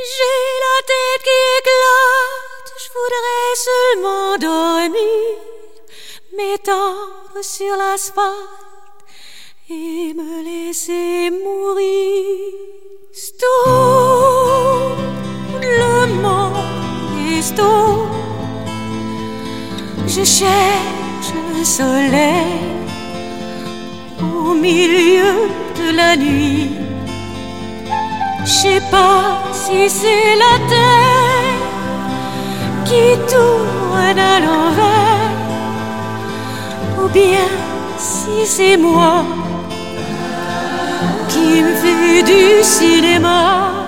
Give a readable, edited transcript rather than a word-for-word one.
J'ai la tête qui éclate, je voudrais seulement dormir, m'étendre sur l'asphalte et me laisser mourir. Tout le monde est tout. Je cherche le soleil au milieu de la nuit. Je sais pas si c'est la terre qui tourne à l'envers ou bien si c'est moi qui me fais du cinéma.